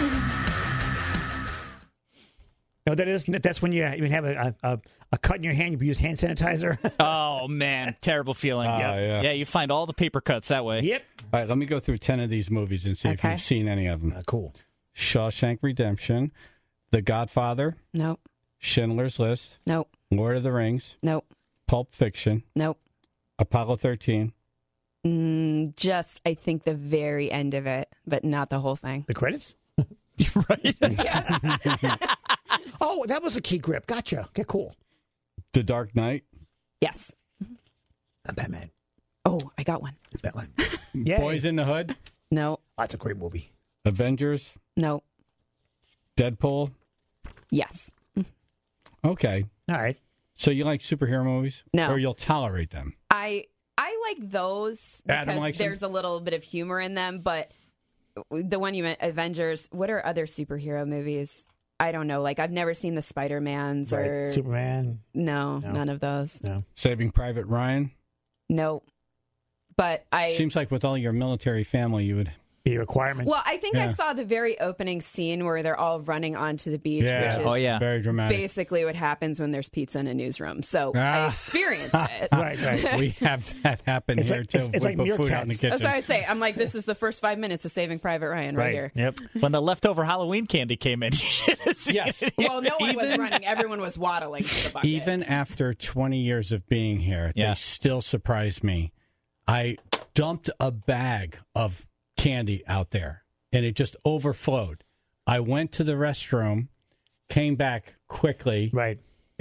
You know what that is? That's when you, you have a, a, a cut in your hand, you use hand sanitizer. Oh, man. Terrible feeling. Oh, yeah. Yeah, you find all the paper cuts that way. Yep. All right, let me go through ten of these movies and see if Okay. you've seen any of them. Uh, cool. Shawshank Redemption, The Godfather, Nope. Schindler's List, Nope. Lord of the Rings, Nope. Pulp Fiction, Nope. Apollo thirteen. Mm, just, I think, the very end of it, but not the whole thing. The credits? Right? Yes. Oh, that was a key grip. Gotcha. Okay, cool. The Dark Knight, Yes. Uh, Batman. Oh, I got one. Batman. Yeah. Boys in the Hood, No. That's a great movie. Avengers, No. Deadpool. Yes. Okay. All right. So you like superhero movies? No. Or you'll tolerate them? I I like those Adam because likes them? there's a little bit of humor in them, but the one you meant, Avengers, what are other superhero movies? I don't know. Like, I've never seen the Spider-Mans Right. or... Superman. No, No. none of those. No. Saving Private Ryan? No. But I... Seems like with all your military family, you would... Be a requirement. Well, I think I Yeah. saw the very opening scene where they're all running onto the beach, Yeah. which is Oh, yeah. Very dramatic. basically what happens when there's pizza in a newsroom. So Ah. I experienced it. Right, right. We have that happen It's here, like- too. it's- it's we like put food out in the meerkats. kitchen. That's what I say. I'm like, this is the first five minutes of Saving Private Ryan right, Right. here. Yep. When the leftover Halloween candy came in, you should have seen Yes. it. Well, no one was Even- running. Everyone was waddling to the bucket. Even after twenty years of being here, Yeah. they still surprise me. I dumped a bag of candy out there, and it just overflowed. I went to the restroom, came back quickly, Right. and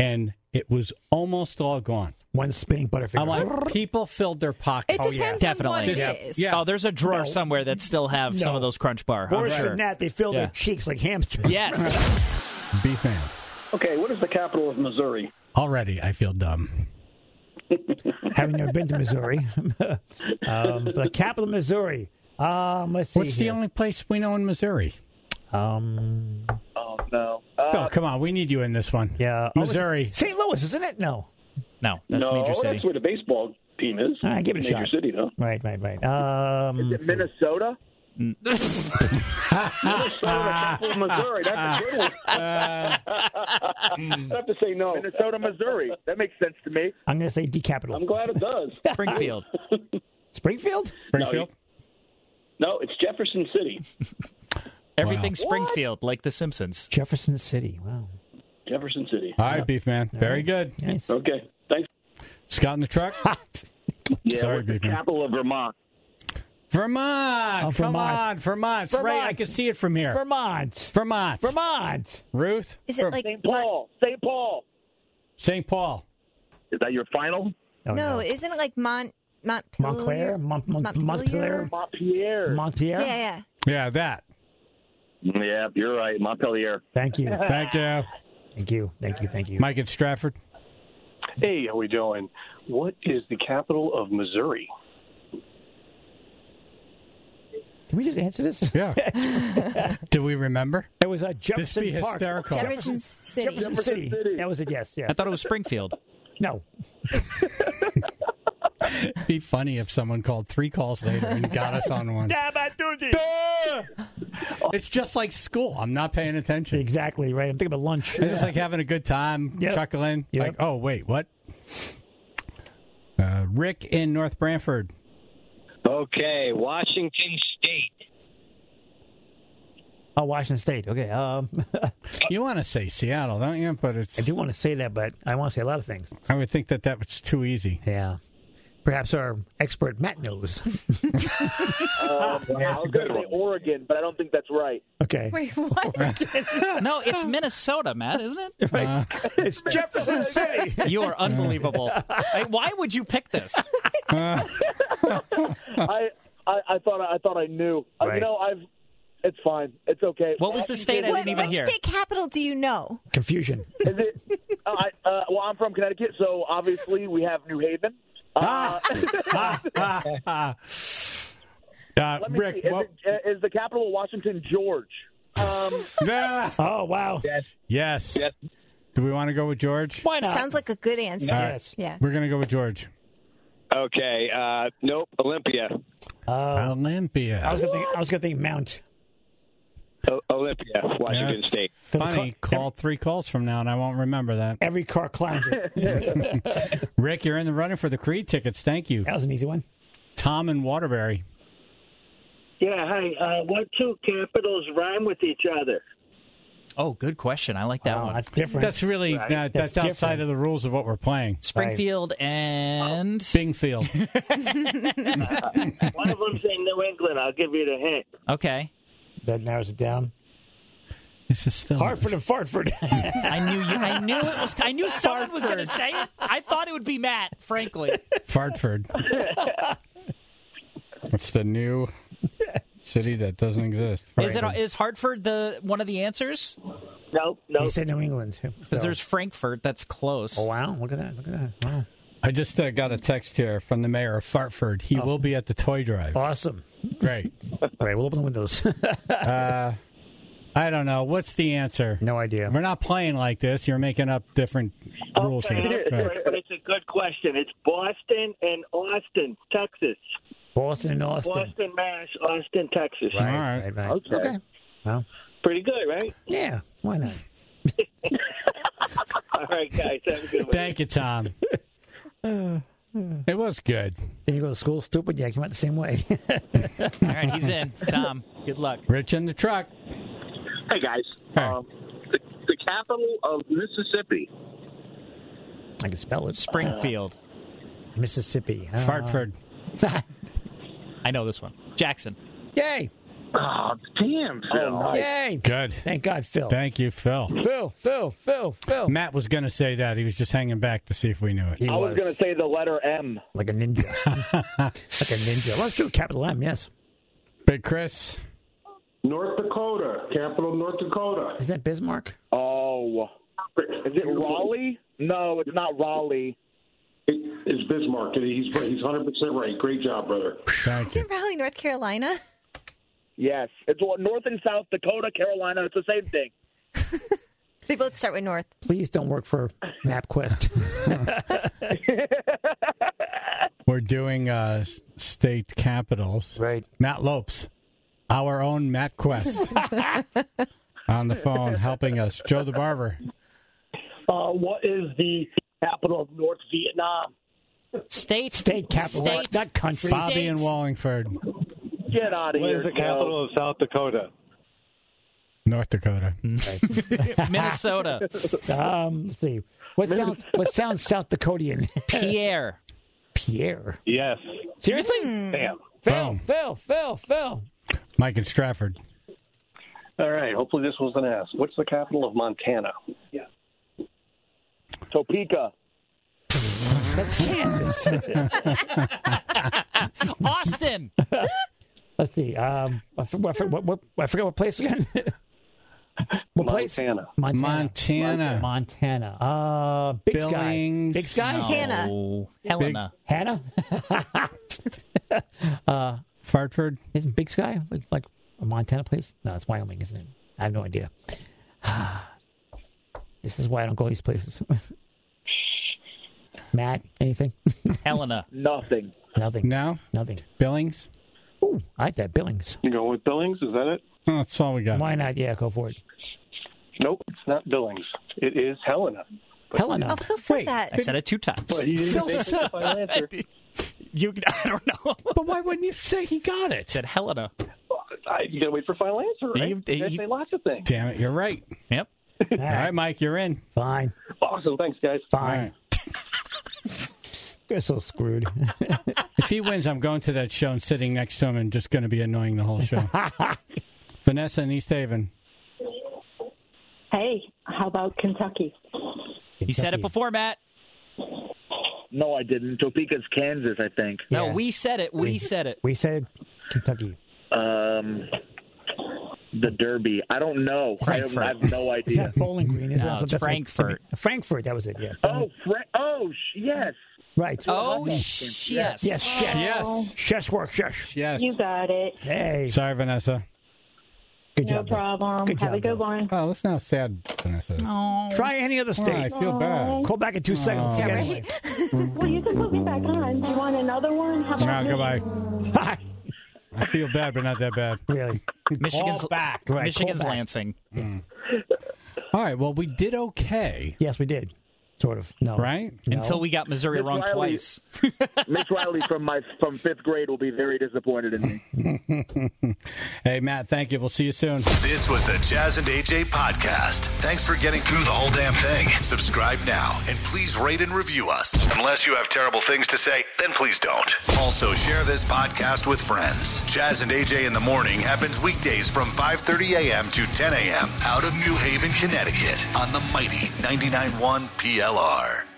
it was almost all gone. One spinning Butterfinger. I'm like, people filled their pockets. It depends on what it is. Yeah. Oh, there's a drawer No. somewhere that still have some No. of those Crunch Bar. I'm Worse sure. than that, they fill Yeah. their cheeks like hamsters. Yes. Beef man. Okay, what is the capital of Missouri? Already, I feel dumb. Having never been to Missouri. um, the capital of Missouri. Um, let's see What's the here. only place we know in Missouri? Um, Oh, no. Uh, Phil, come on, we need you in this one. yeah. Oh, Missouri. it's Saint Louis, isn't it? No. No, that's no, Major City. that's where the baseball team is. All right, give it a Major shot. City, though. Right, right, right. Um, Is it Minnesota? Minnesota, capital of Missouri. That's a good one. I have to say no. Minnesota, Missouri. That makes sense to me. I'm going to say decapital. I'm glad it does. Springfield. Springfield? Springfield? No, it's Jefferson City. Everything Wow. Springfield, like The Simpsons. Jefferson City. Wow. Jefferson City. All right, beef man. Very good. Nice. Okay, thanks. Scott in the truck? Yeah, Sorry, what's the beef man. capital of Vermont? Vermont. Oh, Come Vermont. on, Vermont. Right, I Vermont. can see it from here. Vermont. Vermont. Vermont. Ruth? Is it like Saint Paul. Saint Paul. Saint Paul. Is that your final? Oh, no? Isn't it like Mont Montclair? Montpelier? Mont, Mont, Montpelier? Montpelier? Montpellier. Montpellier? Yeah, yeah. Yeah, that. Yeah, you're right. Montpelier. Thank you. Thank you. Thank you. Thank you. Thank you. Mike in Stratford. Hey, how we doing? What is the capital of Missouri? Can we just answer this? Yeah. Do we remember? It was uh, Jefferson This be Park. hysterical. Jefferson City. Jefferson City. City. That was a yes. Yeah. I thought it was Springfield. No. It'd be funny if someone called three calls later and got us on one. Duh! It's just like school. I'm not paying attention. Exactly right. I'm thinking about lunch. It's just like having a good time, Yep. chuckling. Yep. Like, oh, wait, what? Uh, Rick in North Branford. Okay, Washington State. Oh, Washington State. Okay. Um, You want to say Seattle, don't you? But it's. I do want to say that, but I want to say a lot of things. I would think that that was too easy. Yeah. Perhaps our expert Matt knows. Um, I was going to say Oregon, but I don't think that's right. Okay. Wait, what? No, it's Minnesota, Matt, isn't it? Right. Uh, It's Jefferson City. You are unbelievable. I, why would you pick this? I, I I thought I thought I knew. Uh, Right. You know, I've. It's fine. It's okay. What was the state I What, didn't even what hear? state capital do you know? Confusion. Is it? Uh, I, uh, well, I'm from Connecticut, so obviously we have New Haven. Uh, ah, ah, ah. Uh, let me Rick, see. Is, what? it, uh, is the capital Washington, George? Um, Ah, Oh, wow. Yes. yes. Yes. Do we want to go with George? Why not? Sounds like a good answer. All Yes. Yeah. We're going to go with George. Okay, uh, nope, Olympia. Uh, Olympia. I was gonna think. I was gonna think Mount. O- Olympia, Washington That's State. Funny. Call three calls from now, and I won't remember that. Every car climbs it. Rick, you're in the running for the Creed tickets. Thank you. That was an easy one. Tom in Waterbury. Yeah, hi. Uh, what two capitals rhyme with each other? Oh, good question. I like that Wow, one. that's different. That's really Right. uh, that's, That's outside different. of the rules of what we're playing. Springfield and Bingfield. One of them's in New England. I'll give you the hint. Okay. That narrows it down. This is still Hartford and Fartford. I knew you. I knew it was. I knew someone was going to say it. I thought it would be Matt. Frankly, Fartford. What's the new city that doesn't exist? is it? Is Hartford the one of the answers? No, no. He said New England. Because So- there's Frankfurt. That's close. Oh wow! Look at that! Look at that! Wow! I just uh, got a text here from the mayor of Fartford. He Oh. will be at the toy drive. Awesome! Great. Right, we'll open the windows. uh, I don't know. What's the answer? No idea. We're not playing like this. You're making up different rules Okay, here. Go ahead. but it's a good question. It's Boston and Austin, Texas. Boston and Austin. Boston, Mass, Austin, Texas. Right, All right. right, right. Okay. Okay. Well, Pretty good, right? yeah. Why not? All right, guys. Have a good one. Thank you, Tom. It was good. Did you go to school stupid? Yeah, you went the same way. All right, he's in. Tom, good luck. Rich in the truck. Hey, guys. Hey. Um, the, the capital of Mississippi. I can spell it. Springfield. Mississippi. Uh, Fartford. I know this one. Jackson. Yay! Oh, damn, Phil. Oh, yay. Good. Thank God, Phil. Thank you, Phil. Phil, Phil, Phil, Phil. Matt was going to say that. He was just hanging back to see if we knew it. He I was, was. going to say the letter M. Like a ninja. Like a ninja. Let's do capital M, yes. Big Chris. North Dakota, capital North Dakota. Isn't that Bismarck? Oh. Is it Raleigh? No, it's not Raleigh. It, it's Bismarck. He's he's one hundred percent right. Great job, brother. Thank Is it Raleigh, North Carolina? Yes. It's North and South Dakota, Carolina. It's the same thing. They both start with North. Please don't work for MapQuest. We're doing uh, state capitals. Right. Matt Lopes, our own Matt Quest, on the phone helping us. Joe the Barber. Uh, what is the capital of North Vietnam? State. State capital. State. Not country. Bobby and Wallingford. Get out of What here. is the capital of South Dakota? North Dakota. Minnesota. Um, let's see. What sounds, what sounds South Dakotian? Pierre. Pierre. Yes. Seriously? Damn. Phil, Boom. Phil, Phil, Phil. Mike and Stratford. All right. Hopefully this wasn't asked. What's the capital of Montana? Yeah. Topeka. That's Kansas. Austin. Let's see. Um, I forget what, what, what, I forget what place again. What place? Montana. Montana. Montana. Montana. Uh, Big Sky. Billings. Big Sky. No. Hannah. Helena. Hannah. uh, Fartford. isn't Big Sky like, like a Montana place? No, it's Wyoming, isn't it? I have no idea. This is why I don't go these places. Matt, anything? Helena. Nothing. Nothing. No? Nothing. Billings? Ooh, I like that. Billings. You go with Billings? Is that it? Oh, that's all we got. Why not? Yeah, go for it. Nope, it's not Billings. It is Helena. Helena. Oh, Phil said Wait. that. I said it two times. But he didn't Phil take said- the final answer. You, I don't know. But why wouldn't you say he got it? Said Helena. I, you gotta wait for final answer, right? You- You, guys you- say lots of things. Damn it, you're right. Yep. All All right, Mike, you're in. Fine. Awesome, thanks, guys. Fine. You're so screwed. If he wins, I'm going to that show and sitting next to him and just going to be annoying the whole show. Vanessa in East Haven. Hey, how about Kentucky? You said it before, Matt. No, I didn't. Topeka's Kansas, I think. No, Yeah. we said it. We, We- said it. We said Kentucky. Um, the Derby. I don't know. I have, I have no Is idea. that Bowling Green? Is No, that, it's that's what- Frankfurt. Frankfurt, that was it, yeah. Oh, Fra- oh, sh- yes. Right. Oh, sh- yes. Yes, yes. Yes. Chess work, chess. Yes. You got it. Hey. Sorry, Vanessa. Good No job. Bill. problem. Good Have job, a good Bill. one. Oh, listen how sad Vanessa is. Try any other Oh, I state. feel bad. Call back in two seconds. Oh. Forget Yeah, it. Well, you can put me back on. Do you want another one? How about No, me? goodbye. I feel bad, but not that bad. Really? Michigan's Call back. Right, Michigan's call back. Lansing. All right, well, we did okay, Yes, we did. Sort of. No. right? No. Until we got Missouri Miss wrong Riley. twice. Miss Riley from my from fifth grade will be very disappointed in me. Hey, Matt, thank you. We'll see you soon. This was the Jazz and A J podcast. Thanks for getting through the whole damn thing. Subscribe now and please rate and review us. Unless you have terrible things to say, then please don't. Also, share this podcast with friends. Jazz and A J in the Morning happens weekdays from five thirty a.m. to ten a.m. out of New Haven, Connecticut on the mighty ninety-nine point one P L R.